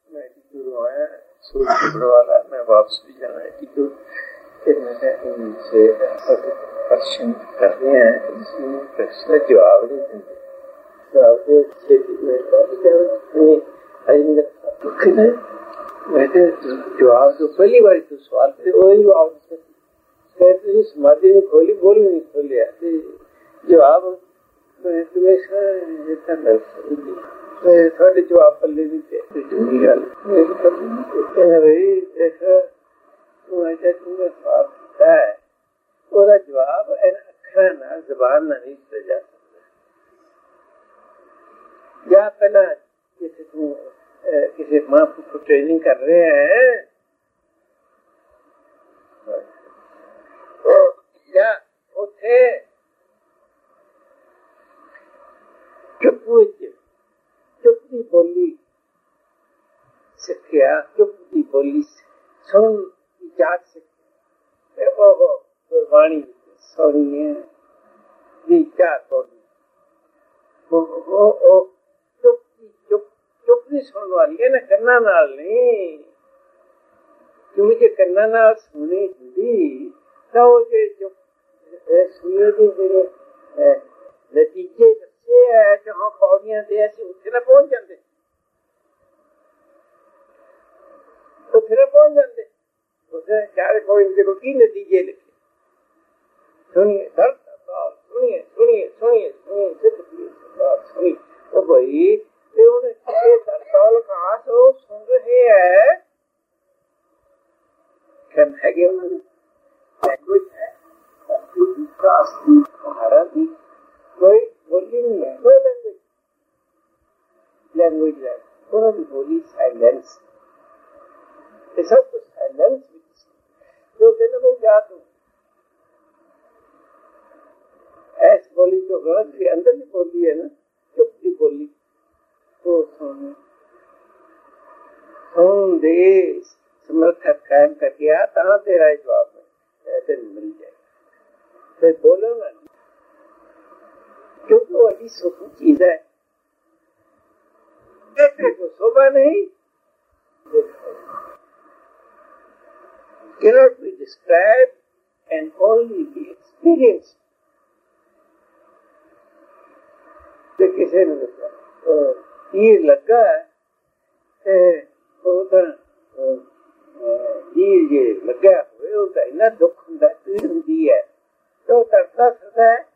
मैं टीचर आया सूरज वाला, मैं वापस भी जाना है टीचर। फिर मैंने उनसे क्वेश्चन करने हैं, इसमें प्रश्न जवाब नहीं देंगे, जवाब जवाब तो पहली बार तो सवाल थे वही जवाब समाधि नहीं खोली, बोल नहीं खोलिया जवाब थोड़े जवाब पल्ले नहीं थे। भाई देखा तुम्हें सवाल है ਉਹਦਾ जवाब ਅੱਖਰਾਂ ਨਾਲ ਜ਼ਬਾਨ ਨਾਲ ਨਹੀਂ ਦਿੱਤਾ ਜਾ ਸਕਦਾ। ਜਾਂ ਪਹਿਲਾਂ किसी माँ को ट्रेनिंग कर रहे हैं या उठे चुप की बोली सिक्खिया, चुप की बोली सुन इजाद सिक्खिया, ओहो गुरबाणी सोनी है इजाद बोली, ओ चुप नहीं सुनने वाली है ना, कन्ना नाल नहीं। क्यों जे कन्ना नाल सुनी हुंदी तां ओ जे सुनी दी जेड़े नतीजे दस्से है जहां पौड़ियां दे असीं उत्थे ना पहुंच जांदे, उत्थे ना पहुंच जांदे। उत्थे चार पौड़ी दे की नतीजे लिखे, सुनिए दर्द सुनिए सुनिए सुनिए सुनिए सुनिए ओ भाई तड़ताल कहाँ से वो सुन रहे हैं, है कि लैंग्वेज है भारत कोई बोली नहीं है, कोई लैंग्वेज है उन्होंने बोली साइलेंस, सब कुछ साइलेंस जो कहना मैं जा तू ऐसी बोली तो गलत भी अंदर भी बोली है ना, चुप की बोली तो सुन दे समर्थ कायम कर दिया ता तेरा जवाब है ऐसे मिल जाए। फिर बोलो ना क्योंकि वो अभी सुख चीज है, ऐसे को शोभा नहीं cannot be described and only be experienced। किसी ने तीर लगा तीर जे लगा हुए उसका इन्ना दुख होंगे, पीड़ होंगी है तो तरता सदा है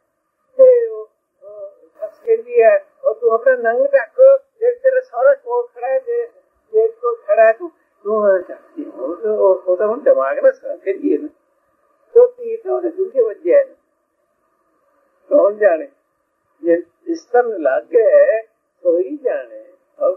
फस के लिए और तू अपना नंग रख, तेरा सारा कोट खड़ा है, गेट को खड़ा है, तू चाहती हो तो हम दिमाग ना के लिए ना तो तीर तो दूसरे बच जाए ना, कौन जाने ये इस तरह लग गए तो ही जाने और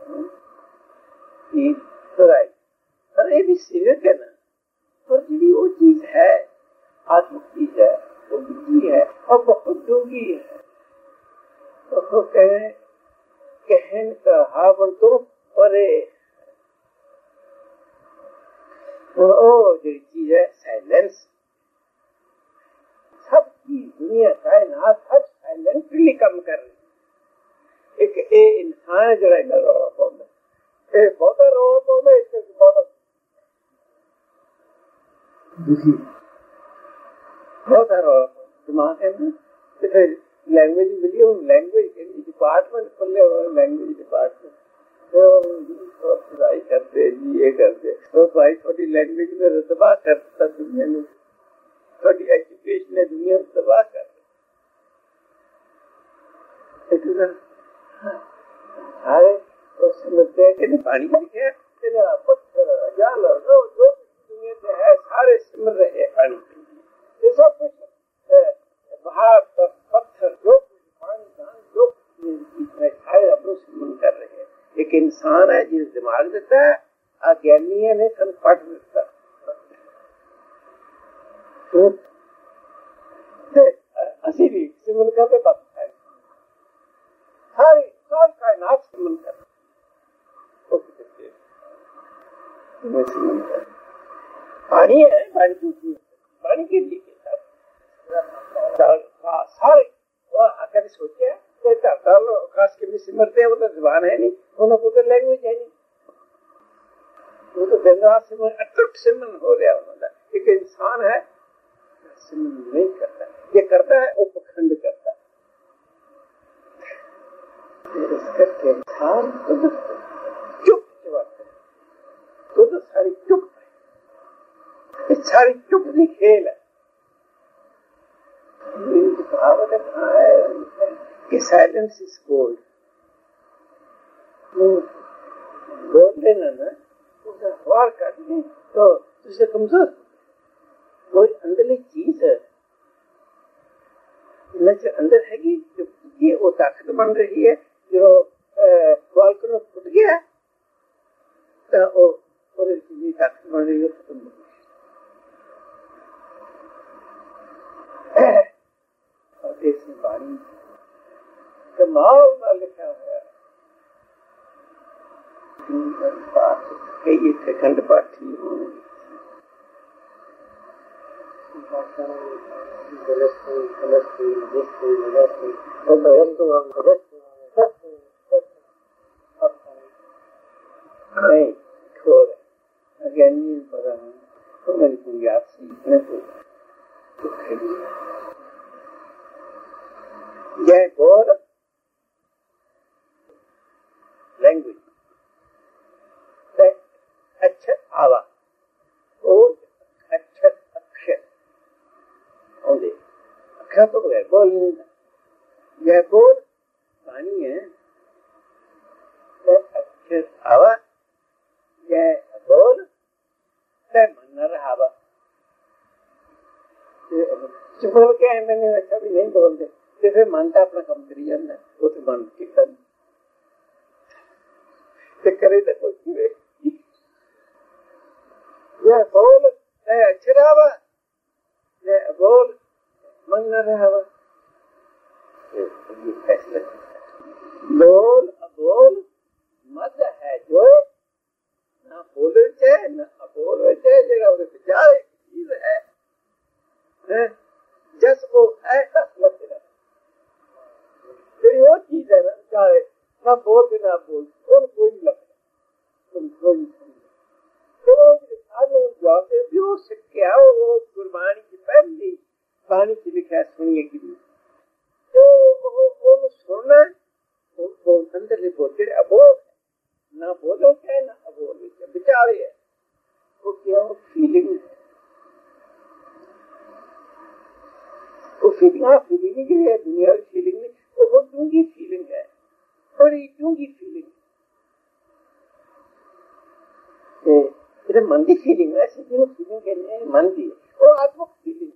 अरे भी सीरियस है ना, पर जी वो चीज है आत्म चीज है, वो बुद्धि है और बहुत डूंगी है, तो कहन कहा तो परे ओ जो चीज है साइलेंस, सब चीज दुनिया कायनात सब साइलेंटली काम कर रही। एक इंसान जरा रौला पाਉਂਦਾ, बहुत रौला पाਉਂਦਾ, इससे बहुत बहुत रौला दिमाग है ना। तो फिर लैंग्वेज मिली, लैंग्वेज डिपार्टमेंट खोले हुए, लैंग्वेज डिपार्टमेंट तो पढ़ाई करते जी ये करते तो भाई थोड़ी लैंग्वेज में रुतबा करता दुनिया में, थोड़ी एजुकेशन है दुनिया में तबाह कर सारे तो समझते हैं कि पानी लिखे पत्थर जाल जो दुनिया से है सारे सिमर रहे हैं पानी के, सब कुछ बाहर पत्थर जो पानी दान जो सारे अपने सिमरन कर रहे हैं। एक इंसान है जिस दिमाग देता है, अज्ञानी है ने सन पट देता असी भी सिमरन करते पत्थर है सारी सारी कायनात सिमरन कर पानी है, पानी दूसरी पानी के लिए सारे आकर सोचे खास के भी सिमरते हैं, वो तो जबान है नहीं, उन्होंने को तो लैंग्वेज है नहीं, दिन सिमरन अटूट सिमरन हो रहा होता। एक इंसान है सिमरन नहीं करता, ये करता है वो पखंड करता है। इसके इंसान चुप तो सारी चुप है, सारी चुप की खेल है। कहावत है कि साइलेंस इज गोल्ड। बोल देना ना, उसका वार कर ले तो तुझसे कमजोर कोई अंदरली चीज है नजर अंदर है कि जो ये वो ताकत बन रही है, जो वाल्कनो फुट गया तो वो ताकत बन रही है खत्म हो गई। और देश में बाणी कमाल का लिखा हुआ है, खंड पाठ नहीं खोर अज्ञानी पता तो मेरी बुनियाद सीखने को यह गौर लैंग्वेज अक्षर आवा और अक्षर अक्षर होंगे अक्षर तो बगैर बोल नहीं होता। यह बोल पानी है, अक्षर आवा, यह बोल मन न रहा। बोल के मैंने अच्छा भी नहीं बोलते तो फिर मानता अपना कम करी जाता है, वो तो मन की करे तो कुछ यह बोल अक्षर आवा, यह बोल मन न रहा। ये फैसला बोल अबोल मत है जो ना बोल चाहे ना अबोल चाहे जगह उसे बेचारे चीज है जस वो है तस लगते रहते तेरी वो चीज है ना, चाहे ना बोल के ना बोल तुम कोई नहीं लगता, तुम कोई नहीं क्या वो गुरबाणी की पहली बाणी की लिखा सुनिए कि तो सुनना वो अंदर ले बोलते अबोल ना बोलो क्या ना अबोल बेचारे है वो क्या वो फीलिंग है, वो फीलिंग की है दुनिया की फीलिंग नहीं, वो बहुत डूंगी फीलिंग है, बड़ी डूंगी फीलिंग है। मन की फीलिंग ऐसी फीलिंग के लिए मन की वो आत्मक फीलिंग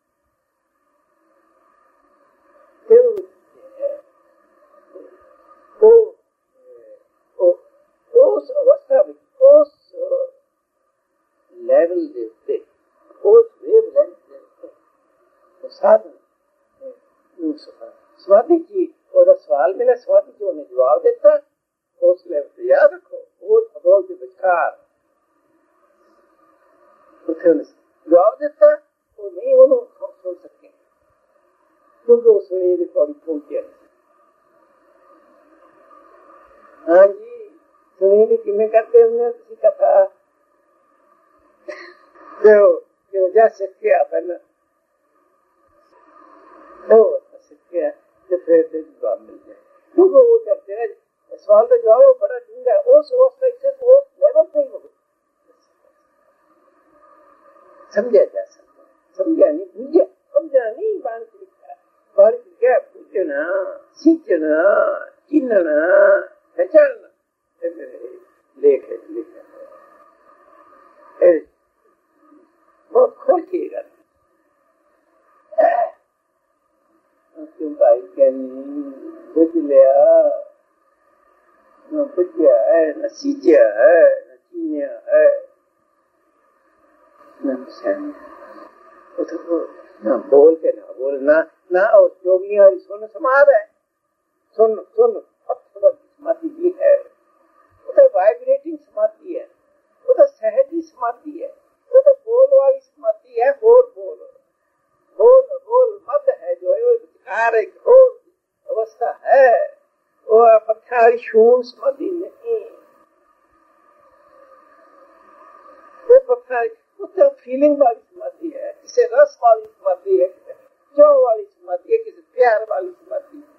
उस अवस्था में उस लेवल देखते उस वेव लेंथ देखते साधन स्वाति जी और सवाल में स्वाति जी उन्हें जवाब देता उस लेवल पे याद रखो वो अबोल के विचार जवाब देता वो नहीं उन्होंने सुन सके क्योंकि वो सुनिए रिकॉर्डिंग पहुंचे। हाँ जी सुनिए किमें करते हमने किसी का था जो जा सके पहले तो सके तो फिर जवाब मिल जाए क्योंकि वो करते हैं सवाल का जवाब बड़ा डूंगा है उस अवस्था से वो लेवल पे ही होगा समझा जा सकता, समझा नहीं पूजा समझा नहीं बाण क्या पूजना सींचना चिन्हना पहचानना लेख बहुत खोल के क्यों भाई क्या नहीं बुझ लिया न बुझिया है न सींचा है न चीनिया है ना बोल के ना बोल ना और जोगी और सुन समाध है सुन समाधि भी है वो तो वाइब्रेटिंग समाधि है, वो तो सहजी समाधि है, वो तो बोल वाली समाधि है। बोल बोल बोल बोल मत है जो है वो घोर अवस्था है, वो पत्थर शून्य समाधि नहीं फीलिंग वाली समाधि है, किसे रस वाली समाधि है, किसे क्यों वाली समाधि है, किसे प्यार वाली समाधि है।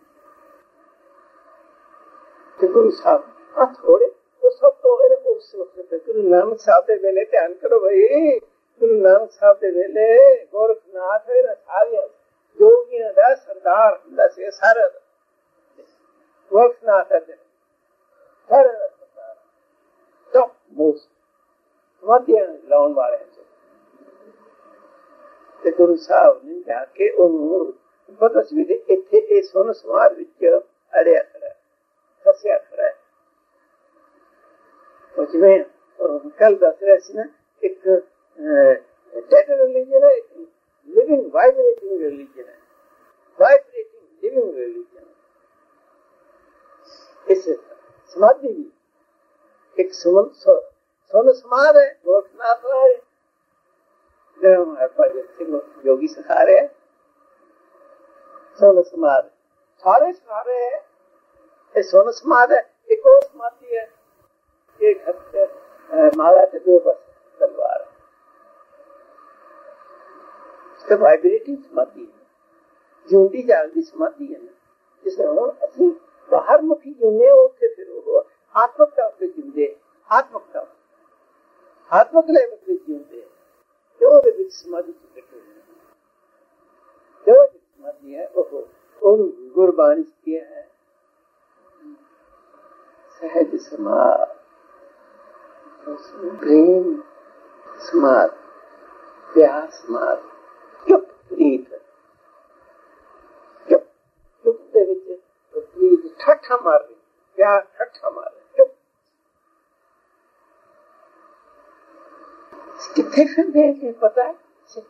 तो गुरु साहब थोड़े तो सब तो उस वक्त गुरु नानक साहब के वेले ध्यान करो भाई। गुरु नानक साहब के वेले गोरखनाथ है सारे जोगियां दा सरदार हुंदा सी सारा गोरखनाथ है सारा टॉप मोस्ट समाधियां लाउन वाले ते गुरु साहब ने जाके उन्होंने पता सी भी इत्थे ए सोन समाज विच अड़िया खड़ा फसिया खड़ा है। जिवें कल दस रहे सी ना एक डेड रिलीजन है, लिविंग वाइब्रेटिंग रिलीजन है, वाइब्रेटिंग लिविंग रिलीजन। इस समाधि भी एक सोन समाज है, गोरखनाथ है योगी सिखा रहे हैं, सोन समाज सारे सिखा रहे हैं। ये सोन समाज है। एक और समाधि है, एक हफ्ते माला के दो बस तलवार है, वाइब्रेटिंग समाधि है, जिंदी जागती समाधि है ना, जिसमें हम असि बाहर मुखी जुने उठे फिर वो आत्मकता पे जिंदे आत्मकता आत्मक लेवल पे जिंदे जो विच समाधि बैठे जो समाधि है वो उन गुरबाणी किया है सहज समाज, प्रेम समाज, प्यार समाज, चुप प्रीत चुप चुप दे विच प्रीत ठट्ठा मार रही, प्यार ठट्ठा मार रही, चुप कितने फिर पता है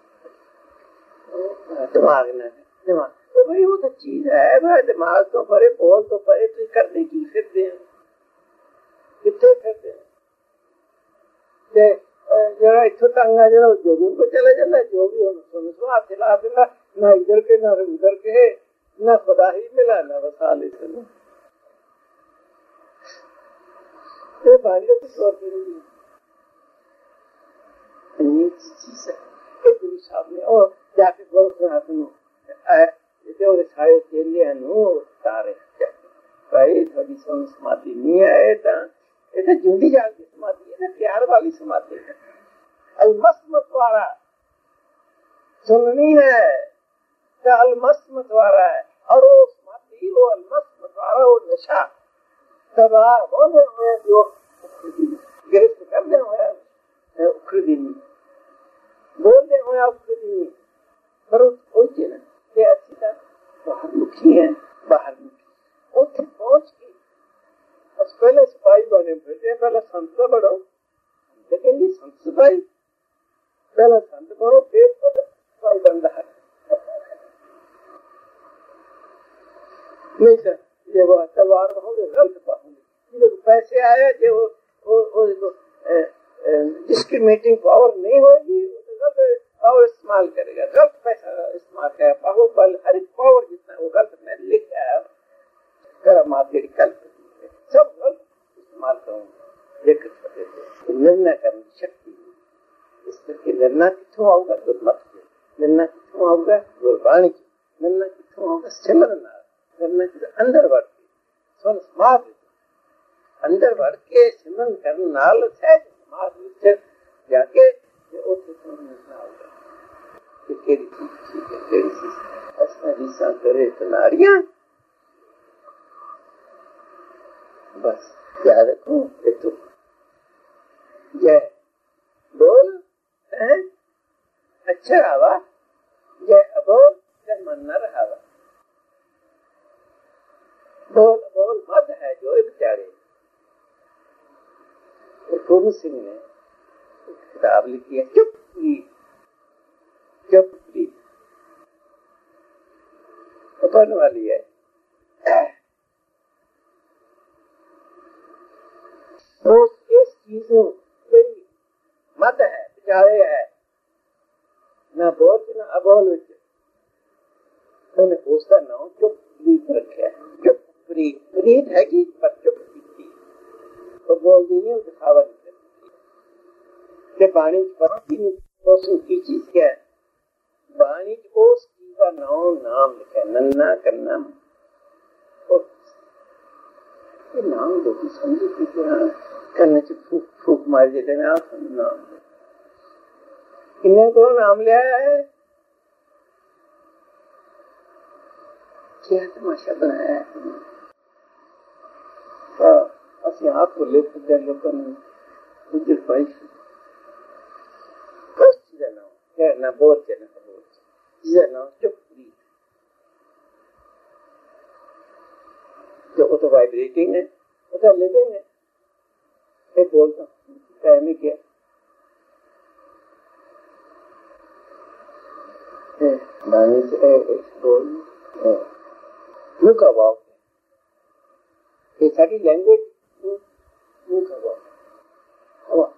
दिमाग न दिमाग तो भाई वो तो चीज है भाई, दिमाग तो परे बोल तो परे तो करने की फिरते हैं कितने फिरते हैं जरा इतो तंग है, जरा जोगी को चला जाना, जोगी हाथ हिला दिला, ना इधर के ना उधर के, ना खुदा ही मिला ना बसा लेते बाहर कुछ और नहीं चीज है। गुरु साहब ने और जाके गोरखनाथ नु सारे चेलियां नु तारे भाई थोड़ी सोन समाधि नहीं है तो जुदी जागती समाधि है, प्यार वाली समाधि है, अलमस्त मतवारा सुननी है तो अलमस्त मतवारा है, और वो समाधि वो अलमस्त मतवारा वो नशा तबा होने हुए जो गिरफ्त करने हुए उखड़ी बोलने हुए उखड़ी पर पहुंचे ना ये अच्छी तरह बाहर मुखी है, बाहर मुखी उठे पहुंच गई। पहले सिपाही बने बैठे, पहले संत बढ़ो, लेकिन ये संत सिपाही पहले संत बनो फिर सिपाही बन रहा है नहीं सर, ये वो तलवार होंगे गलत पाओगे, पैसे आए जो डिस्क्रिमिनेटिंग पावर नहीं होगी, गलत पावर इस्तेमाल करेगा, गलत पैसा इस्तेमाल करेगा, पावर हर एक पावर जितना वो गलत मैं लिख आया कर्म आपके कल्प सब गलत इस्तेमाल करूंगा। निर्णय करने की शक्ति इस करके निर्णय कितों आऊगा दुर्मत के, निर्णय कितों आऊगा गुरबाणी के, निर्णय कितों आऊगा सिमरन, निर्णय अंदर बढ़ के सुन समाज अंदर बढ़ के सिमरन करने नाल सहज समाज विच जाके उसे निर्णय आऊगा कि केड़ी चीज ठीक है, केड़ी चीज ऐसा रीसा करे तो नारियां बस क्या रखो तो जय बोल है अच्छा रहा, जय अबोल जय मन न रहा, बोल बोल मत है जो बेचारे। गोविंद सिंह ने किताब लिखी है चुप प्रीत, चुप प्रीत पढ़ने वाली है। तो इस चीजों मत है बेचारे है ना बोल ना अबोल, उन्हें पूछता ना चुप प्रीत रखे, चुप प्रीत प्रीत है कि पर चुप प्रीति तो बोल दी नहीं, दिखावा नहीं करती पानी की चीज क्या है? बाणी उस चीज का नाम लिखा है, नन्ना करना नाम दो समझी की करने से फूक मार देते ना नाम किन्ने को नाम लिया है, क्या तमाशा बनाया है। असि आपको लेते लोगों ने उज्जर पाई ना बोल के ना बोल जिसे ना चुप जो तो वाइब्रेटिंग है वो तो लिविंग है। एक बोलता टाइम ही क्या बानी से बोल मुंह का भाव ये सारी लैंग्वेज मुंह का भाव हवा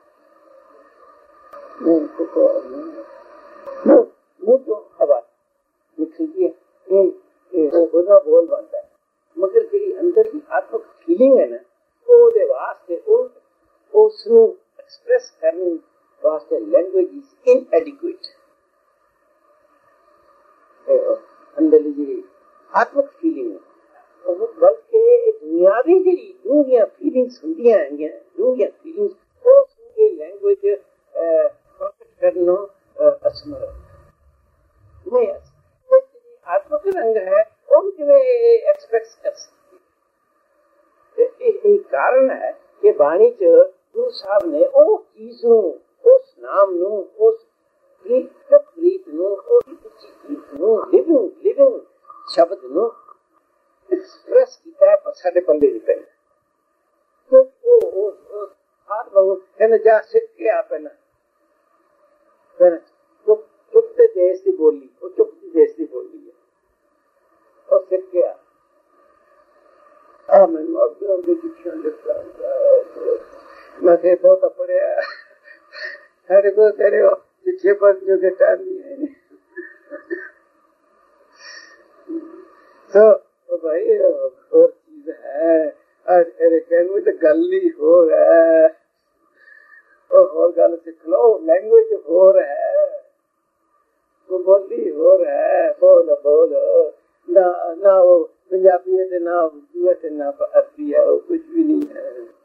मुंह तो हवा निकलती है वो बोल बनता है मगर जी अंदर की आत्मक फीलिंग है ना वो दे वास्ते उसनु एक्सप्रेस करने वास्ते लैंग्वेज इज इनएडिक्वेट। अंदर जी आत्मक फीलिंग है वो बल्कि दुनियावी जी दूरियां फीलिंग्स होंदियां हैं दूरियां फीलिंग्स वो सुन लैंग्वेज प्रकट करना असमर्थ नहीं आत्मक रंग है उनके एक्सप्रेस कर सकते। एक कारण है कि बाणी च गुरु साहब ने वो चीज उस नाम उस प्रीत लिविंग शब्द एक्सप्रेस किया पर साढ़े पल्ले नहीं पहले तो आत्मा जा सीख के आप है ना चुपते देश की बोली वो चुपती देश की बोली है और सीख के मैं बहुत पढ़िया अरे को तेरे पीछे पर जो टाइम नहीं है तो भाई और चीज है अरे कहने में तो गल ही हो रहा है और गल सीख लो लैंग्वेज हो रहा है वो बोली हो रहा है बोलो ना वो पंजाबी है ना उर्दू है ना अरबी है वो कुछ भी नहीं है।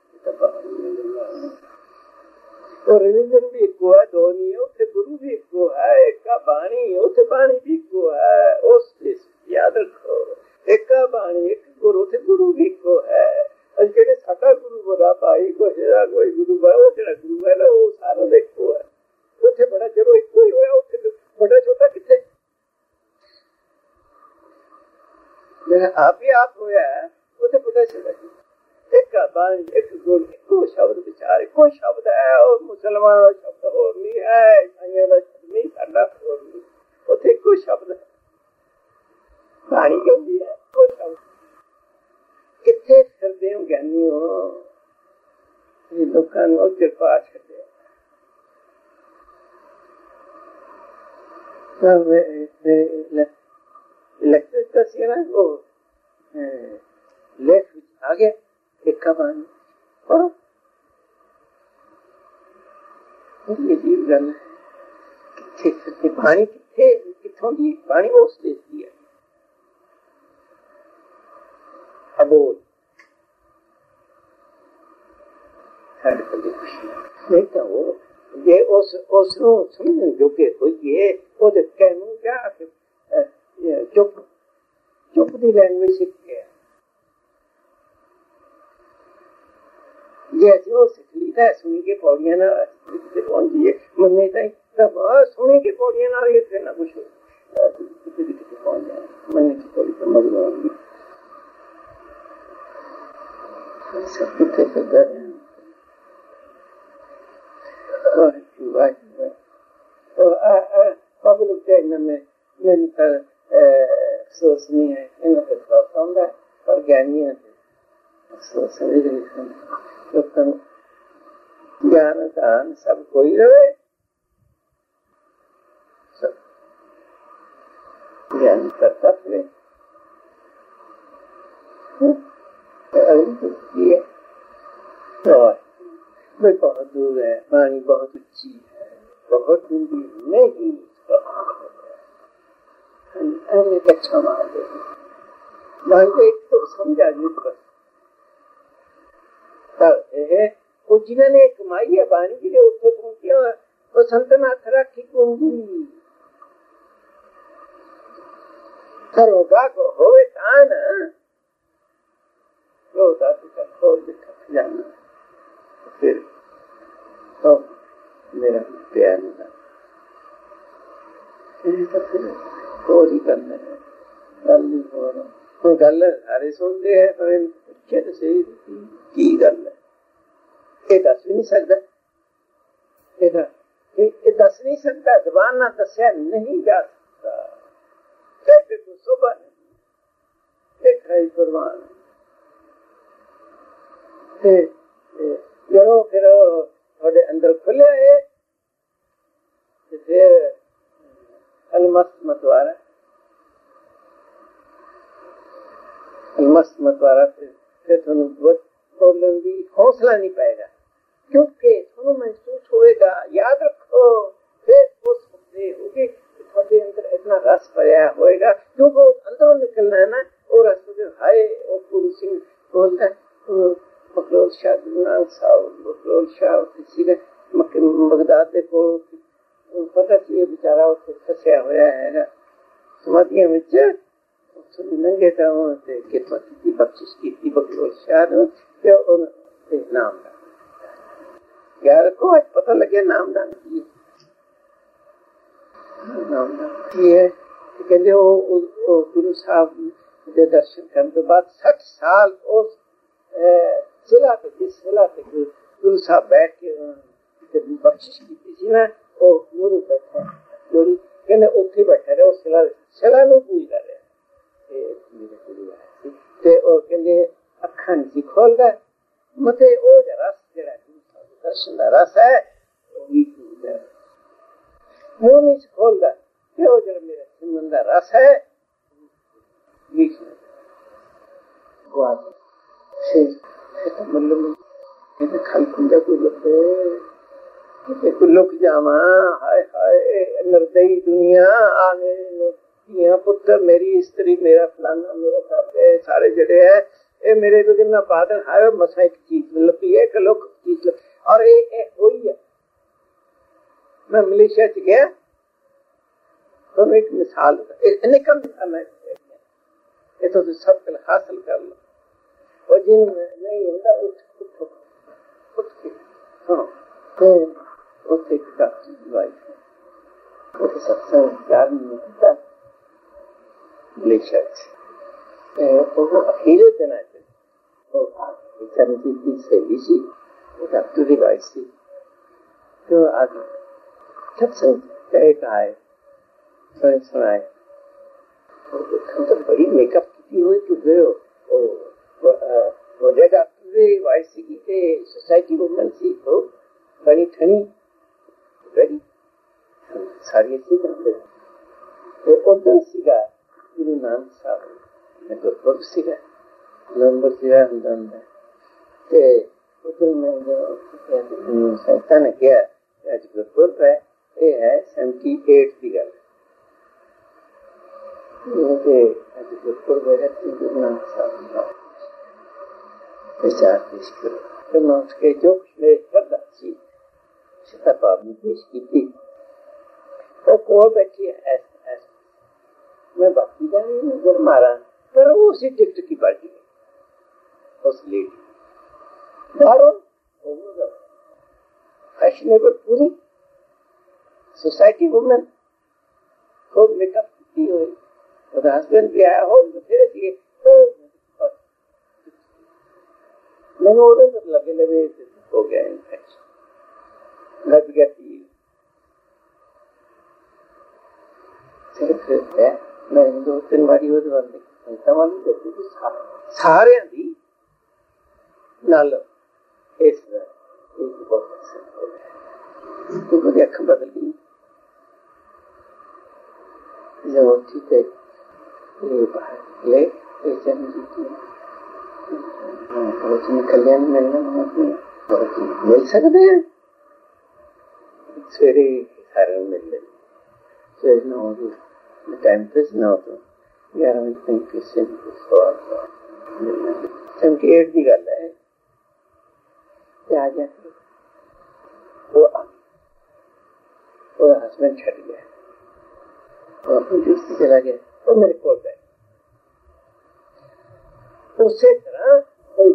और रिलीजन भी एक है दो नहीं है उसे गुरु भी एक है एक का बाणी उसे बाणी भी एक है उस याद रखो एक का बाणी एक गुरु से गुरु भी एक है अजकल साडा गुरु बड़ा भाई को हेरा कोई गुरु है वो जेड़ा गुरु है ना वो सारा देखो है उसे बड़ा चलो एक ही होया उसे बड़ा छोटा कितने मेरा आप ही आप होया है उसे बड़ा छोटा एक का बाणी एक गुरु एक शब्द विचार कोई शब्द है और मुसलमान शब्द और नहीं है ईसाइयों का शब्द नहीं साडा और नहीं उसे कोई शब्द है बाणी कहती है कोई शब्द कितने फिरदे हो ज्ञानी हो ये लोगों को कृपा छड़े इलेक्ट्रिक का सी ना वो लेफ्ट आगे एक का बाणी पढ़ो ये जीव गल कितने पानी कितों की पानी उस देश की है अबोल नहीं तो वो ये उसनो समझने जोगे होई है वो तो कहूं क्या चुप दी लैंग्वेज सीख गया जैसे वो सीख ली था सुनी के पौड़ियां ना पहुंची है मनने ताई तब सुनी के पौड़ियां ना ये करना कुछ कितने पहुंच जाए मनने की पौड़ी पर मगन सब कुछ करता है पब्लिक टेक्न में सोचनी है इन पर पर ज्ञानी है सोच लोग ज्ञान दान सब कोई रहे सब ज्ञान करता फिर बहुत दूर है पानी बहुत ऊंची है बहुत हिंदी नहीं अच्छा मानते मानते तो समझा वो जिन्होंने कमाई है बाणी के लिए उत्थे पहुंचे वो संतनाथ राखी पूंजी करोगा को होवे तान रोता तो खोल दिखा जाना फिर तो मेरा प्यार मिला और ही करना है गल नहीं हो रहा गल सारे सुनते हैं पर पूछे सही की गल है ये दस भी नहीं सकता ये दस नहीं सकता जबान ना दसिया नहीं जा सकता कहते तो सुबह नहीं एक है कुर्बान जरो फिर थोड़े अंदर खुले है फिर अलमस्त मतवारा फिर थोड़ा बोलने भी हौसला नहीं पाएगा क्योंकि थोड़ा महसूस होएगा याद रखो फिर उस होगी थोड़े अंदर इतना रस भरा होएगा क्योंकि अंदरों निकलना है ना और रस हाय और पूरी सिंह बोलता है मकरोल शाह गुरुनानक साहब मकरोल शाह किसी ने बगदाद देखो पता कि बेचारा उत्थे फसिया होया है समाधियां विच नंगे तां ते कितों की बख्शिश की मकरोल शाह ते उन ते नाम दा यार को आज पता लगे नामदान की नामदान की है कहते वो गुरु साहब के दर्शन करने के बाद 60 साल उस जिला पे गुरु साहब बैठ के बख्शिश की थी ना वो मुझे बैठा जोड़ी कहने उत्थे बैठा रहे उस सिला नूं पूजदा रहे मेरे गुरु आए ते ओ कहंदे अखां सी खोलदा मते ओ रस जेड़ा दर्शन का रस है मुंह नहीं खोलता क्यों जरा मेरा सिमरन का रस है खाली कुंजा कोई लगे लुक जावा हाय हाय निर्दयी दुनिया आ मेरे पुत्र मेरी स्त्री मेरा फलाना मेरे घर सारे जड़े है ये मेरे बगैर बादल हाय मसा एक चीज लपी है एक लोग चीज लपी और ये हुई है मैं मलेशिया च गया तो एक मिसाल निकल ये तो सब कल हासिल कर लो और जिन नहीं होता उठ के सुनो उठे सत्संग नहीं मलेशिया वो अकेले देना सहेली सी डॉक्टर की वाइफ थी तो आगे सत्संग कहे कहा है सुनाए तो बड़ी मेकअप की हुई तो गए वो डॉक्टर की वाइफ की सोसाइटी वुमन थी तो बड़ी ठनी बड़ी सारी अच्छी करते उधर सीगा गुरु नानक साहब मैं गुरपुरब सीगा नंबर सीगा ਹੁੰਦਾ ਤੇ उधर में संस्था ने किया आज गुरपुरब है ये है 78 की गल आज गुरपुरब है गुरु नानक साहब विचार पेश करो तो मैं उसके जो में श्रद्धा सी श्रद्धा भाव पेश की थी वो को बैठी है मैं बाकी जाने नजर मारा पर वो उसी टिकट की पार्टी है उस लेडी फैशनेबल पूरी सोसाइटी वुमेन खूब मेकअप की हुई और हस्बैंड भी आया हो तो फिर तो मैंने ऑर्डर लगे हो गया इन्फेक्शन घट गई मैं 2-3 बारी सारे दी नाल इस अख बदल गई जब ठीक है ले कल्याण मिलना मिल सकते हैं सवेरे सारे मिल तो 9 टाइम तो 9 तो 11 बजे तक किसी ने सवाल संकेत की गल है आ जा वो हस्बैंड छड़ गया और अपनी ड्यूटी चला गया और मेरे को बैठ उसी तरह कोई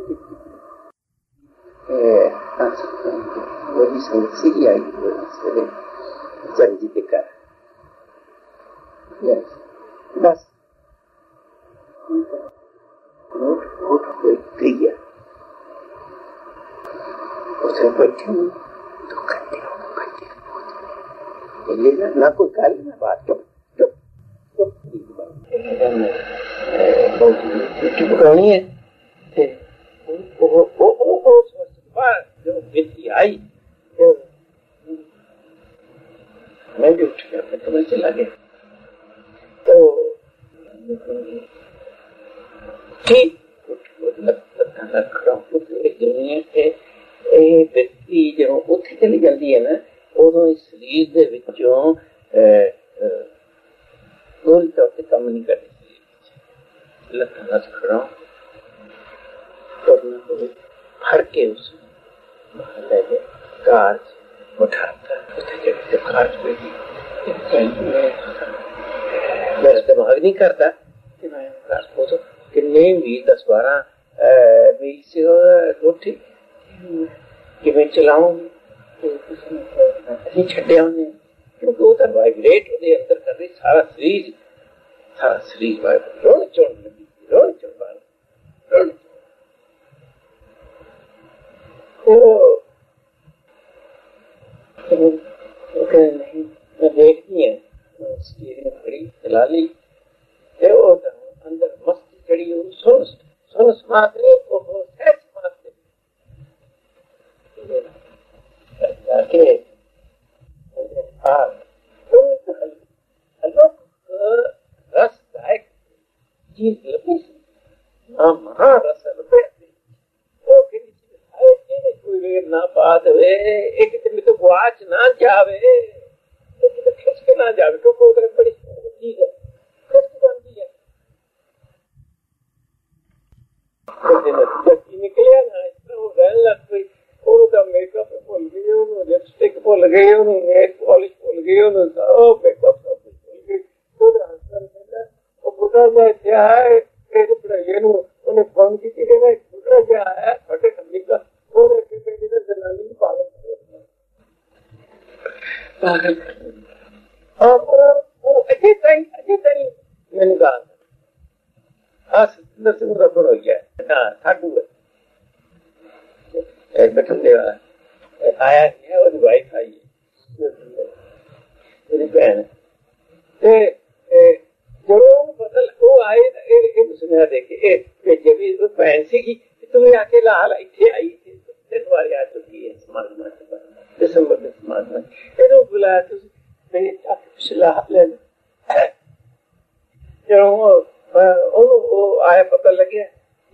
वही समस्या की आई जल्दी दिखा बस क्रिया उसे बैठे तो घंटे ना कोई काल ना बात पकानी है जो विधि आई मैं भी उठ गया तो मैं चला गया तो ठीक व्यक्ति जो उत्थे चली जाती है ना उदों इस शरीर दे विचों गोल तौर से कम नहीं करती लत्तां नाल खड़ा करना फड़ के उस ले गए कार उठाता उत्थे जब कार पे मेरा दिमाग नहीं करता कि मैं कार को तो किन्ने भी 10-12 मील से उठी कि मैं चलाऊंगी छड्या उन्हें क्योंकि वो तो वाइब्रेट होने अंदर कर रही सारा शरीर वाइब्रेट रोन चोड़ नहीं मैं देखती है स्टीयरिंग खड़ी चला ली अंदर मस्ती चढ़ी हो सुन मात्र जाके रसदायक चीज लगी महारस कोई ना बात वे एक तो गुआच ना जावे एक तो खिसक ना जावे क्योंकि उधर बड़ी चीज है खिसक जाती है जब निकले ना इस तरह रहने लग गई ਉਹਦਾ ਮੇਕਅਪ ਭੁੱਲ ਗਈ ਉਹਨੂੰ ਲਿਪਸਟਿਕ ਭੁੱਲ ਗਈ ਉਹਨੂੰ ਨੇਲ ਪਾਲਿਸ਼ ਭੁੱਲ ਗਈ ਉਹਨੂੰ ਸਭ ਮੇਕਅਪ ਸਭ ਭੁੱਲ ਗਈ ਉਹਦਾ ਹਸਬੈਂਡ ਕਹਿੰਦਾ ਉਹ ਬੁੱਢਾ ਜਿਹਾ ਇੱਥੇ ਆਇਆ ਇਹਦੇ ਪੜਾਈਏ ਨੂੰ ਉਹਨੇ ਫੋਨ ਕੀਤੀ ਕਿ ਮੈਂ ਬੁੱਢਾ ਜਿਹਾ ਆਇਆ ਤੁਹਾਡੇ ਕੰਨੀ ਦਾ ਉਹਨੇ ਕਿ ਬੇਟੀ ਦਾ ਜਨਾਨੀ ਨੂੰ ਪਾਗਲ ਉਹ ਅਜੇ ਤਾਈ ਮੈਨੂੰ ਗੱਲ ਆ ਸਤਿੰਦਰ ਸਿੰਘ ਦਾ ਬਣ ਹੋ ਗਿਆ ਹਾਂ ਸਾਡੂ बैठने वाला आया है और वाइफ आई है मेरी बहन जो बदल वो आए सुना देखे जब बहन सी की तुम्हें अकेला हाल इतने आई थी बारी आ चुकी है समाज दिसंबर में समाज में ਇਹਨੂੰ बुलाया तो मेरे चाक पिछला लेना जो वो आया पता लगे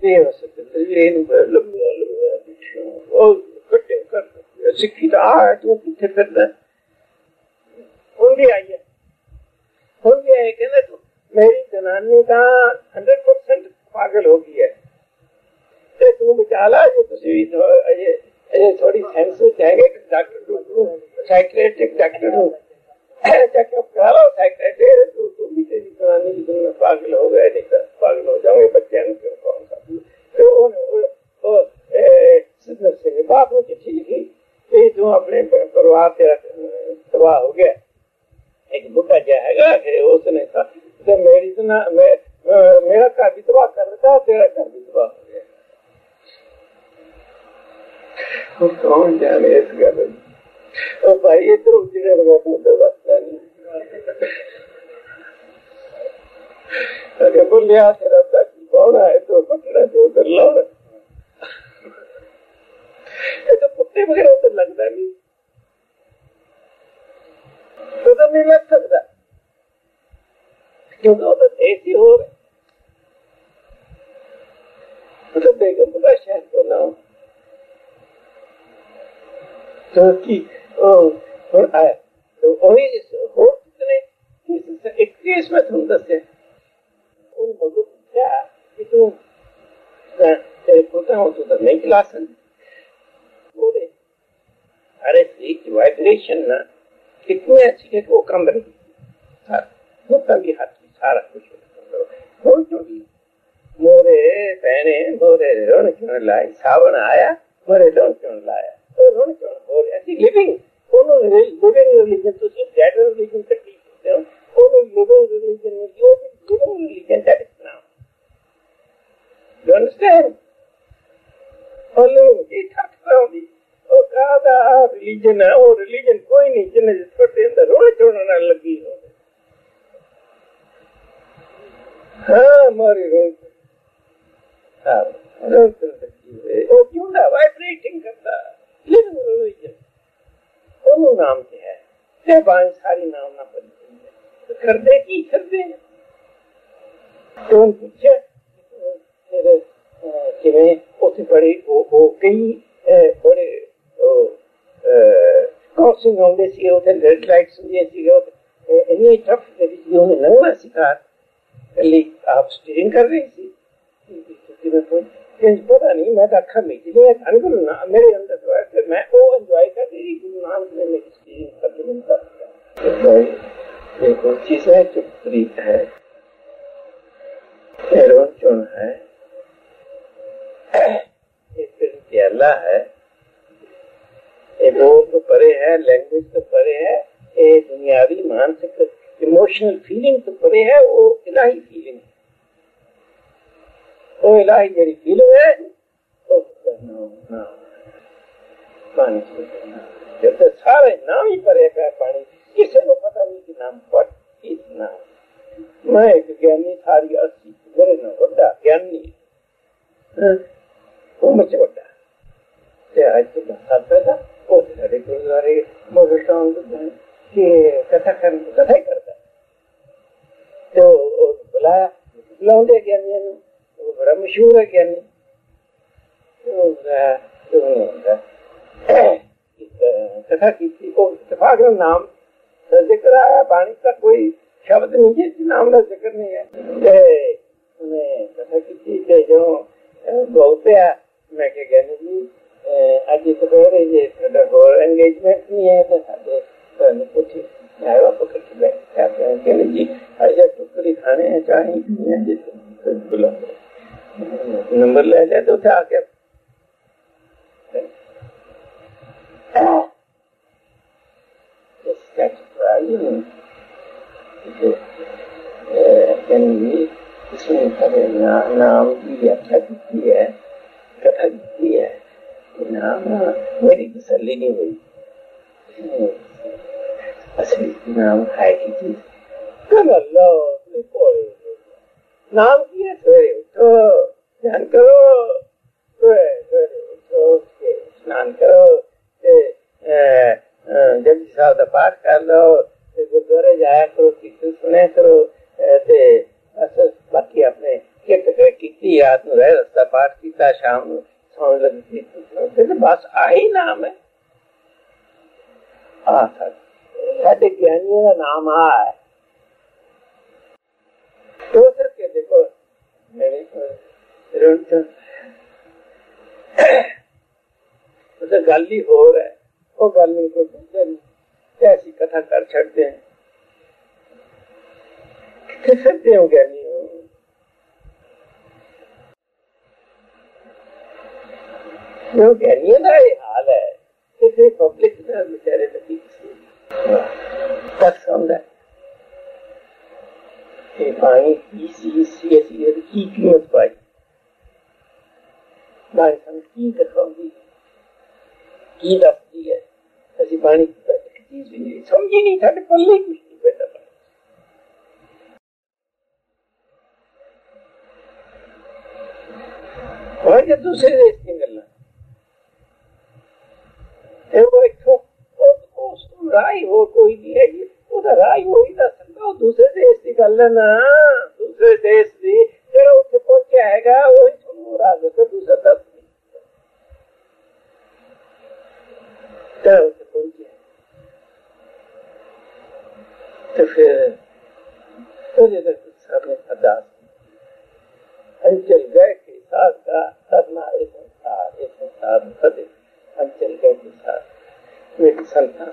सिक्की तो आ तू किथे फिरदा हुन भी आई है कहना तू मेरी जनानी का 100% पागल हो गई है ते तू बचा ला जो तुसी अजे थोड़ी सेंस में जाएंगे डॉक्टर साइकियाट्रिक डॉक्टर चेकअप करा लो साइकियाट्रिक तू भी तेरी जनानी की दुनिया पागल हो गए नहीं तो पागल हो जाओगे बच्चे क्यों कौन सा तो सिद्धर सिंह बाप ने चिट्ठी लिखी कि तू अपने परिवार से तबाह हो गया एक बुढ़ा जाएगा उसने कहा मेरी सुना मेरा घर भी तबाह कर रहा तेरा घर भी तबाह हो गया कौन जाने इस गल भाई इधर उजड़े बसता नहीं अगर बोलिया तेरा कौन है तो पकड़ा तो उधर लो तो कुत्ते वगैरह उधर लगता नहीं उधर नहीं लग सकता क्योंकि उधर ऐसी हो रहे मतलब बेगम का शहर को ना तो कि आया तो वही हो कितने एक केस में तुम दसे उन लोगों को क्या कि तुम तेरे पोता हो तो नहीं खिला सकते बोले अरे की वाइब्रेशन ना कितने अच्छी है वो कम रही वो कभी हाथ की सारा कुछ मोरे पहने मोरे रण क्यों लाए सावन आया मोरे रण क्यों लाया तो रण क्यों मोरे ऐसी लिविंग लिविंग रिलीजन तो सिर्फ दैट रिलीजन तक ठीक होते हो लिविंग रिलीजन में जो living religion that is now you understand only it ओ कादा रिलीजन है वो रिलीजन कोई नहीं जिन्हें छोटे अंदर रोड छोड़ना लगी हो हाँ हमारी रोड वो क्यों ना वाइब्रेटिंग करता लिविंग रिलीजन दोनों नाम के है ते बाएं सारी नाम ना परिचय तो कर दे की कर दे तो पूछे तेरे किमें उसे बड़े वो कई बड़े क्रॉसिंग होंगे सी होते रेड लाइट्स होंगे सी होते इन्हीं टफ तरीके उन्हें नंगा सिखा कल आप स्टीयरिंग कर रही थी पता नहीं मैं तो अखा में थी अनगुरु ना मेरे अंदर तो है मैं वो एंजॉय कर रही गुरु नानक ने मेरी स्टीयरिंग कर ली देखो चीज है जो प्रीत है एरोन चुन है अल्लाह है ये बोल तो परे है लैंग्वेज तो परे है ये दुनियावी मानसिक इमोशनल फीलिंग तो परे है वो इलाही फीलिंग वो इलाही मेरी फीलिंग है तो पानी जब तक सारे नाम ही परे है पानी किसी को पता नहीं कि नाम व्हाट इज नाम मैं एक ज्ञानी सारी 80 मेरे ना बड़ा ज्ञानी वो मुझे बड़ा आज तो साल पहला वो सारे गुरुद्वारे मोगलटाउन के कथा ही करता तो बुलाया बुलाऊंगे ज्ञानी वो बड़ा मशहूर है ज्ञानी तो कथा की थी वो इत्तेफाक नाम जिक्र आया पानी का कोई शब्द नहीं है नाम का जिक्र नहीं है उन्हें कथा की थी जो बहुत मैं क्या ज्ञानी जी आज तो कह रहे थे एंगेजमेंट नहीं है तो साढ़े कुछ आया पकड़ के बैठे जी ऐसा टुकड़ी खाने हैं चाहे नहीं है जैसे बुला नंबर ले जाए तो उठा के इसमें नाम की व्याख्या की है कथा की है नाम मेरी तसल्ली नहीं हुई असली नाम है की चीज कल अल्लाह नाम की है सवेरे उठो ध्यान करो सवेरे उठो स्नान करो जब साहब का पाठ कर लो गुरुद्वारे जाया करो कीर्तन सुने करो बाकी अपने की रात में रहे रस्ता पाठ किया शाम सोने लगी बस आही नाम है साढ़े ज्ञानियों का नाम आ है तो करके देखो तो गल ही हो रहा है वो गल को ऐसी कथा कर छड़ते हैं कितने सकते हो ज्ञानी हो जो ज्ञानियों का ये हाल है किसी पब्लिक बेचारे पानी की कीमत पाई की दिखाऊंगी की दसती है ऐसी पानी की चीज भी नहीं समझी नहीं था पल्ले कुछ नहीं पैदा और जब दूसरे देश की गल राय हो कोई नहीं है राय हो ही दस सकता दूसरे देश की गल है ना दूसरे देश की जो उत्थे पहुंचे आएगा वही थोड़ा राज होकर दूसरा दस उत्थे पहुंचे तो फिर सामने अरदास अंचल गए के साथ का करना ये संसार में सदे अंचल गए के साथ मेरी संता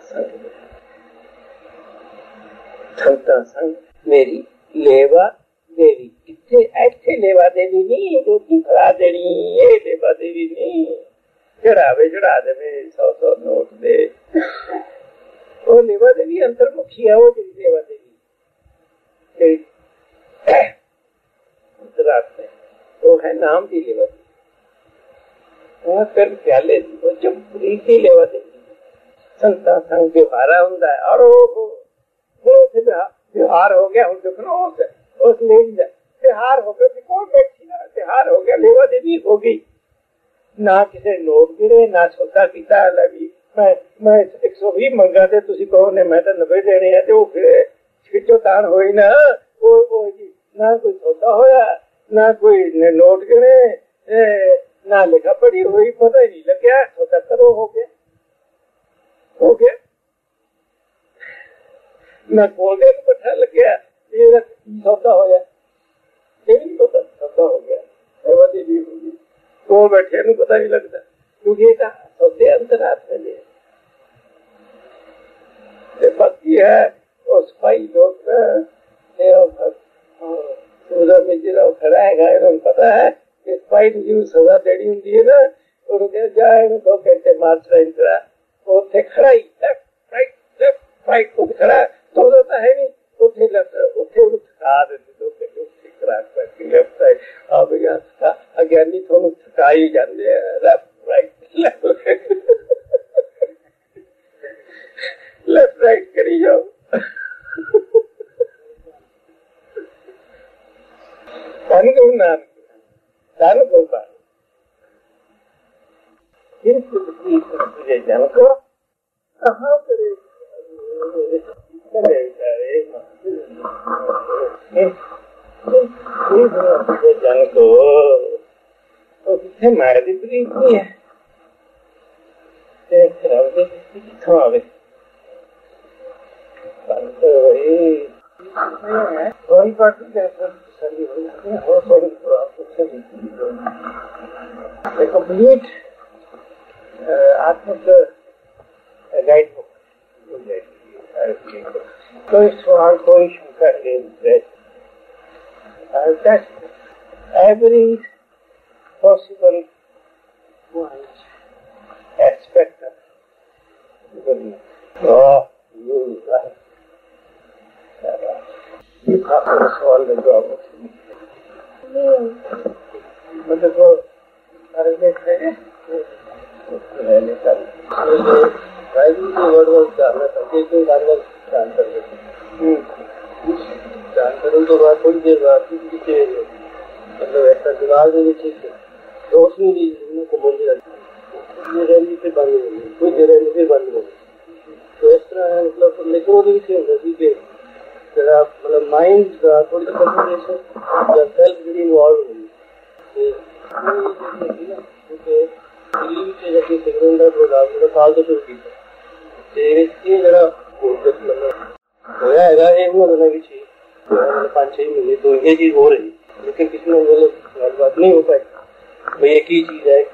संग मेरी लेवा देवी इतने ऐसे लेवा देवी नहीं रोटी खड़ा देनी ये लेवा देवी नहीं चढ़ा दे 100 नोट दे वो लेवा देवी अंतर्मुखी है वो लेवा देवी में वो है नाम की लेवा देवी फिर प्याले वो जब प्रीति लेवा देवी संता संग व्यवहारा होता है और त्योहार हो गया उस ले त्योहार हो गया कौन बैठी ना त्योहार हो गया लेवा देवी हो गई ना किसी नोट गिरे ना सौदा किया लगी मैं 120 मंगा थे तुसी कहो ने मैं तो 90 देने हैं तो फिर खिचो तान होई ना वो ना कोई सौदा होया ना कोई नोट गिरे ना लिखा पढ़ी हुई पता ही नहीं लग्या सौदा करो हो गया ना कोलगे को पता लग गया ये सौदा होया ये नहीं पता सौदा हो गया लेवा देवी होगी तो बैठे नहीं पता नहीं लगता क्योंकि ये सौदे अंतरात्मा में बाकी है और सिपाही लोग उधर में जिला खड़ा है पता है कि सिपाही जी सजा देनी होंगी है ना और जाए 2 घंटे मार्च रहा उसे खड़ा ही राइट खड़ा तो है नहीं उठे थका देते 2 घंटे खड़ा लेफ्ट साइड अब अज्ञानी थोड़ा थका ही जाते हैं लेफ्ट राइट लेफ्ट राइट करी जाओ जन को कहाँ करे जन को कितने मार दी प्रीति है कितों आवे वही बात कंप्लीट आत्मिक गाइड बुक कोई सवाल कोई शंका नहीं every possible aspect of goodness. You have to solve the problem. मतलब वो अरबी है रहने का वाइब्रेशन की वर्ड वर्ड जानना चाहिए तो जान कर लेते जान करूँ तो बात थोड़ी देर बाद पीछे मतलब ऐसा दिमाग में भी ठीक है रोशनी भी को मंदिर ये रहने से बंद हो गई कोई रहने से बंद हो गई तो इस तरह है मतलब लेकिन वो भी ठीक है जरा मतलब माइंड थोड़ी सी कंसंट्रेशन सेल्फ भी इन्वॉल्व हो गई दिल्ली से जाके सेकंडर प्रोग्राम साल तो शुरू किया जरा मतलब होया है एक महीना भी चाहिए 5-6 महीने तो ये चीज हो रही लेकिन किसी ने मतलब बात नहीं हो पाई भाई एक ही चीज है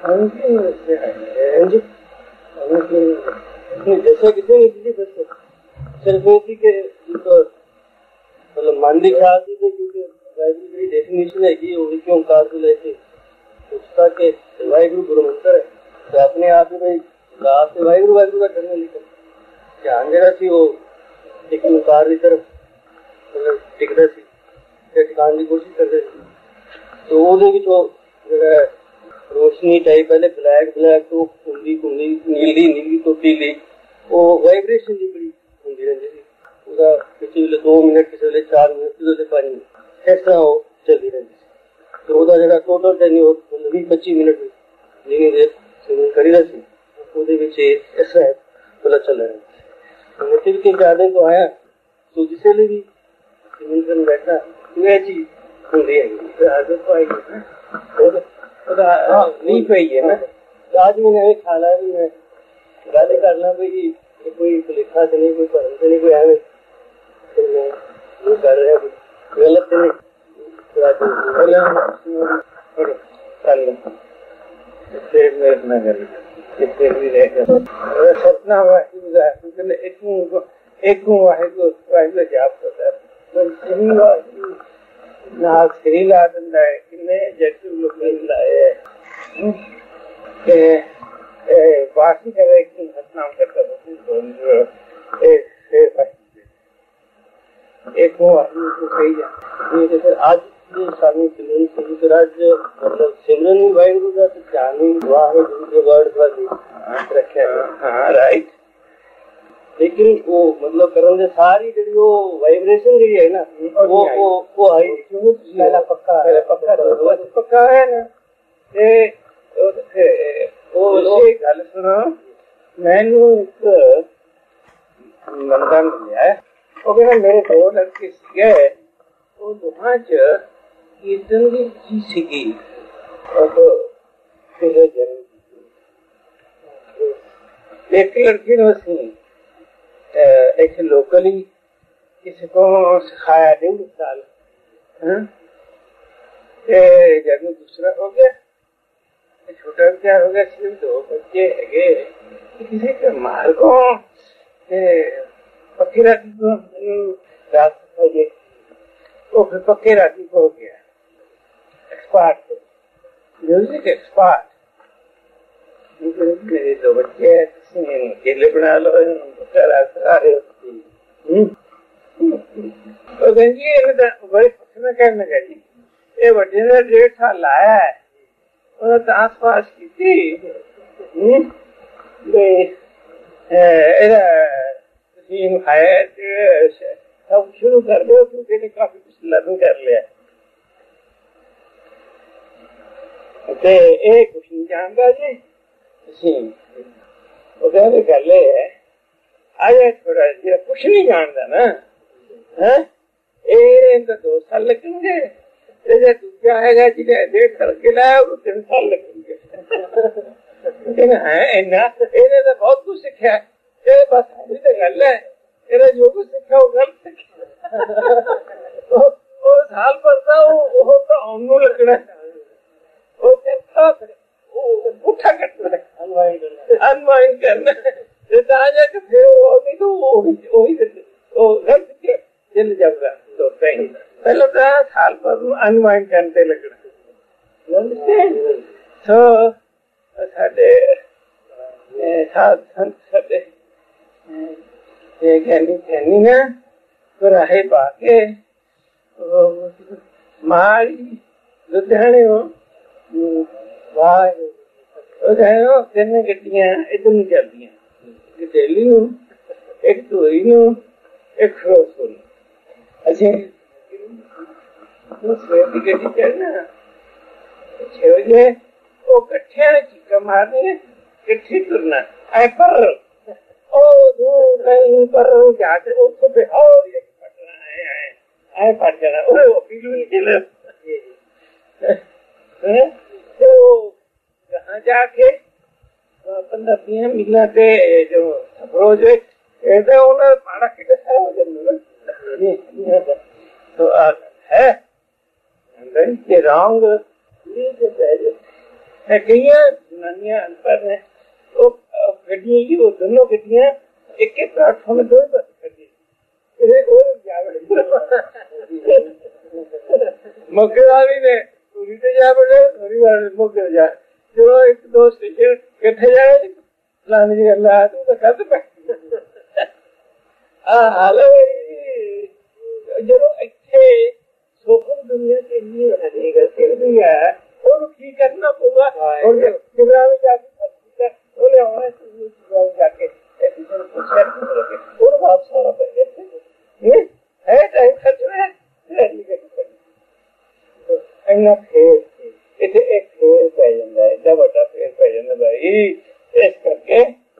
जैसे किसी ने किसी सिर्फ उसी के मतलब मानवी ख्याल थी क्योंकि वाहिगुरु की डेफिनेशन है कि वो क्यों कार को लेके उसका के वाहिगुरु गुरु मंत्र है तो अपने आप ही भाई रात से वाहिगुरु का करने लिखा ध्यान देना थी वो एक कार की तरफ मतलब टिकता थी टिकाने की कोशिश कर रहे थे तो वो रोशनी टाइप पहले ब्लैक तो कुंडी नीली तो पीली वो वाइब्रेशन की बड़ी होंगी रहती थी उसका किसी वे 2 मिनट किसी वे 4 मिनट किसी वे 5 मिनट इस तरह वो चलती रहती थी तो वह जो टोटल टेन्योर 20-25 मिनट जिन्नी देर करी रही इस तरह भला चल रहा है 3-4 दिन तो आया तो जिसे भी मिलकर बैठना ये चीज होंगी है आदत तो आएगी नहीं पाई है ना आज मैंने ख्याल है भी मैं गल करना भाई कोई लिखा से नहीं कोई भरम से नहीं कोई एवं कर रहे गलत नहीं सपना एक वाहिगुरु जाप ना श्री लादन लाए किन्ने जैसे लोग लाए बाकी करे कि सतनाम करता एक सही है आज स्वामी मतलब सिमरन वाहिगुरु का जानी रखे राइट लेकिन वो मतलब करन दे सारी जी वो वाइब्रेशन जी है ना वो है पक्का है ना वो गल सुनो मैनू एक बंदा मिलिया वो कहना मेरे दो लड़के सीगे वो दोहां च कीर्तन की चीज सीगी एक लड़की ने एक लोकली किसी को सिखाया 1.5 साल जब दूसरा हो गया छोटा क्या हो गया सिर्फ 2 बच्चे है किसी के मार को पक्की राती को रात वो फिर पक्की राती को हो गया एक्सपर्ट म्यूजिक एक्सपर्ट मेरे 2 बच्चे हैं केले बना लो बड़े खुश में कहने का जी ये बच्चे ने 1.5 साल लाया है उन्होंने आस पास की थी सब शुरू कर दो क्योंकि काफी कुछ लर्न कर लिया कुछ नहीं जानता जी गल है आज थोड़ा कुछ नहीं जानता ना है 2 साल लगेंगे दूसरा आएगा जिन्हें 1.5 साल के लाया 3 साल लगेंगे इन्हें तो बहुत कुछ सीखा है बस अभी तो गल है जो कुछ सीखा वो गलत सीखा साल पढ़ता वो तो आनू लगना पुठा करना अनवाइंड करना जाके फिर गलत जल जाऊंगा तो पहले तो साल पर अनवाइंड करते लगना तो ज्ञानी ना राहे पाके मारी लुधियाने तीन गड्डियां इधर नहीं चलदियां दिल्ली नू एक धोई नू एक फिरोजपुर अच्छा सवेर की गड्डी चढ़ना 6 बजे वो कट्ठे चीका मारने कट्ठी तुरना आए पर कहीं पर जाके उसको बेहार पटना आए फट जाना वो पीलू निकले तो कहाँ जाके 15-20 मील के जो रोज उन्हें पाड़ा के तो है रॉन्ग कई जनानियां अनपढ़ है गड्डियां की वो दोनों गड्डियां एक प्लेटफॉर्म में 2 बस खड़ी मुकेदारी ने पूरी तो जा पड़े थोड़ी बार मुके जा जो 1-2 स्टेशन इकट्ठे जाए लाने जी अल्लाह तू तो कर पे हालो जो इतने सोखम दुनिया के लिए बनाने का सिर भी है और ठीक करना होगा और किबरा में जाके बोले हमारे जाके और बात सारा पैसे है टाइम खर्च में इतना फेर इतने एक फेर पै जाता है एडा बड़ा फेर पै जाता भाई इस करके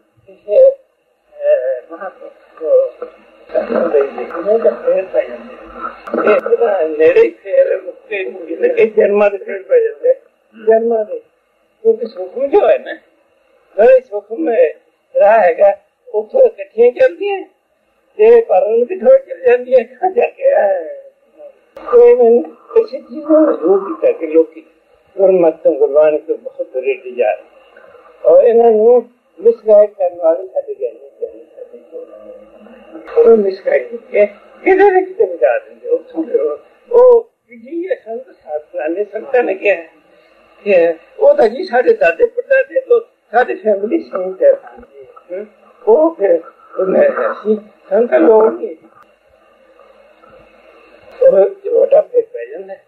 नेड़े फेर जन्मा के फेर पै जाते जन्मा के क्योंकि सुखम जो है ना बड़े सुखम में रहा है उठो इकट्ठियां चलती हैं ये परल भी थोड़ी चल जाती है कहाँ जाके कोई मैंने ऐसी चीजों में जो की करके लोग की गुरमतम गुरबानी को बहुत रेटी जा रही और इन्होंने मिसगाइड करने वाले साथ गए मिसगाइड करके किधर कितने बजा देंगे वो जी संत साधना संता ने क्या है वो तो जी साढ़े दादे पड़दादे तो सारी फैमिली सेंट है वो फिर संत लोग नहीं छोटा फिर भजन है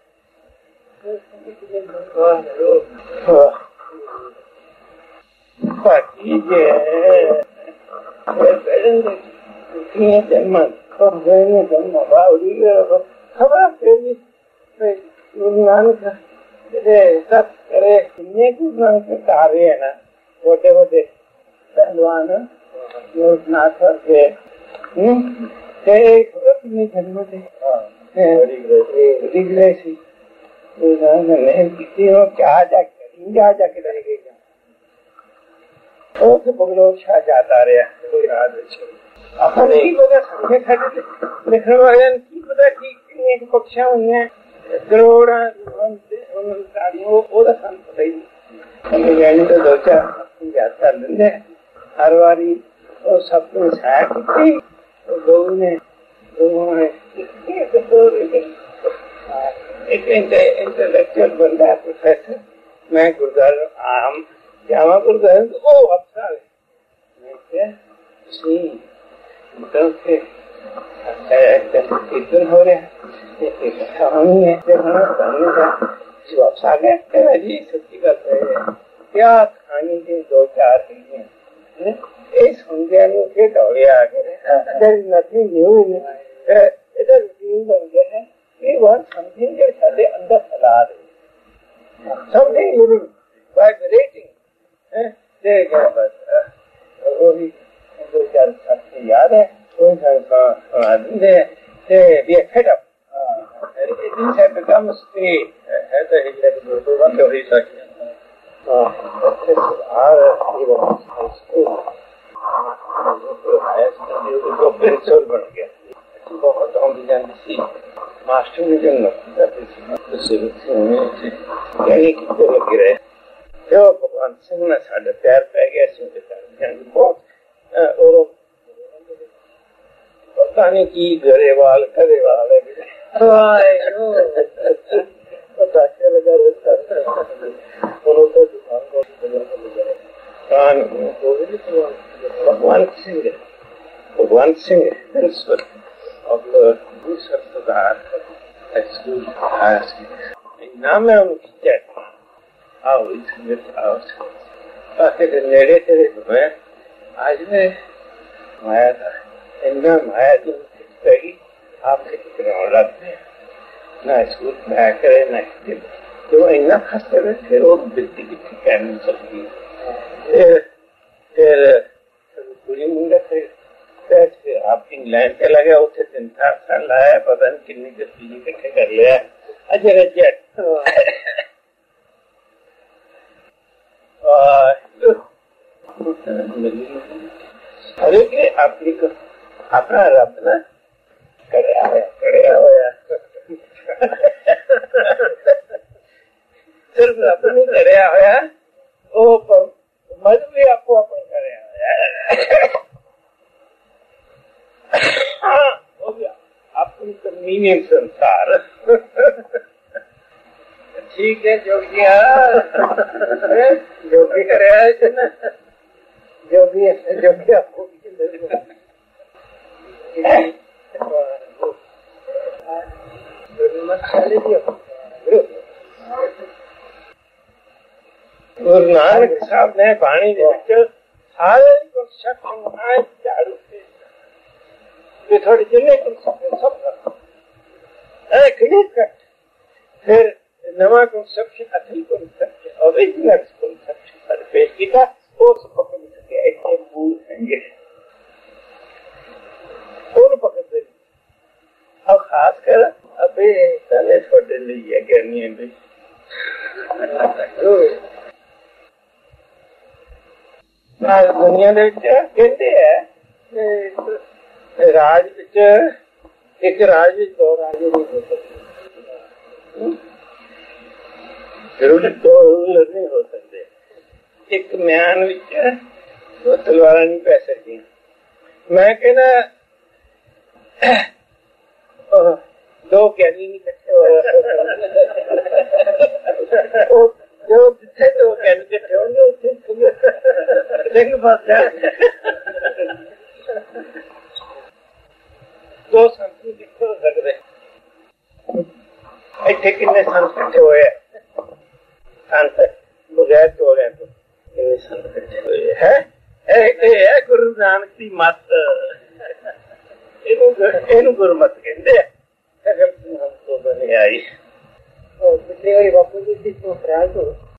बाकी भजन जन्म बावड़ी खबर फिर नानक सब करे कार्य है ना छोटे छोटे पहलवान नाथ के जन्म किसी क्या जाके रहेगा बगलो छा जाता रहा अपन की पता संख्या खाते लिखने वाले की पता की कक्षा हुई करोड़ तो दो चार याद कर लेंगे हर बारी और सब गौ ने एक इंटेलेक्चुअल बंदा है प्रोफेसर मैं गुरुद्वारा आम जामा गुरुद्वारा तो वो अफसर है कीर्तन हो रहा है जी सच्ची बात है क्या खाने के दो चार संज्ञा के दौड़े आ गए नथिंग न्यू इधर रूटीन बन गया है कि वह समथिंग के साथ अंदर फैला रहे समथिंग लिविंग वाइब्रेटिंग देगा बस वो भी दो चार साथी याद है कोई be fed up. These have become a state. As a one of his principal बन गया बहुत ऑम्बिजन सी मास्टर ने जो कितने लगे रहे जो भगवान सिंह ने साढ़े प्यार पै गया बहुत और पता नहीं की गरेवाल है पता क्या लगा भगवान सिंह प्रिंसिपल ऑफ नाम है उनकी चैट आओ नेड़े तेरे मैं आज में माया था इतना माया तो आपसे लगते हैं ना स्कूल में आकर ना तो इतना खाते हुए फिर वो बिल्ली की ठिकानी चलती फिर पूरी मुंडा फिर आप इंग्लैंड चला गया उसे 3-4 साल लाया पता नहीं कितनी चीजें इकट्ठे कर लिया अजय जेट अरे आपकी अपना रब ना कड़िया होया सिर्फ अपनी कड़िया होया वो मज भी आपको अपन कड़िया होया हो गया आपको मीनिंग संसार ठीक है जोगिया जोगी कड़िया है ना जोगी आपको गुरु नानक साहब ने पानी सारे झाड़ू से थोड़ी जिन्हें सब फिर नवा कंसेप्शन अथल कंसेप्शन ओरिजिनल कंसेप्शन पर पेश किया वो पकड़ सके ऐसे मूल हैं और पकड़ दे अब खास कर अभी पहले छोटे लिए करनी है भाई दुनिया कहते हैं ਰਾਜ ਵਿੱਚ ਇੱਕ ਰਾਜ ਵਿੱਚ ਦੋ ਰਾਜੇ ਨਹੀਂ ਹੋ ਸਕਦੇ, ਜ਼ਰੂਰ ਦੋ ਰੂਲਰ ਨਹੀਂ ਹੋ ਸਕਦੇ। ਇੱਕ ਮਿਆਨ ਵਿੱਚ ਦੋ ਤਲਵਾਰਾਂ ਨਹੀਂ ਪੈ ਸਕਦੀਆਂ। ਮੈਂ ਕਹਿੰਦਾ ਦੋ ਗਿਆਨੀ ਨਹੀਂ ਇਕੱਠੇ ਹੋ ਜੋ ਜਿੱਥੇ ਦੋ ਗਿਆਨੀ ਇਕੱਠੇ ਹੋਣਗੇ ਉੱਥੇ ਸਿੰਘ ਫਸ ਜਾਣਗੇ। ਦੋ ਸੰਤ ਕਿੱਥੇ ਹੋ ਸਕਦੇ? ਇੱਥੇ ਕਿੰਨੇ ਸੰਤ ਇਕੱਠੇ ਹੋਏ ਆ? ਸੰਤ ਬਗੈਰ ਚੋਰਿਆਂ ਤੋਂ ਕਿੰਨੇ ਸੰਤ ਇਕੱਠੇ ਹੋਏ ਹੈ? ਇਹ ਹੈ ਗੁਰੂ ਨਾਨਕ ਦੀ ਮੱਤ। ਇਹਨੂੰ ਗੁਰਮਤ ਕਹਿੰਦੇ ਆ। ਆਈ ਪਿਛਲੀ ਵਾਰੀ ਬਾਪੂ ਜੀ ਸੀ ਤੋਂ ਪ੍ਰਾਇ ਤੋਂ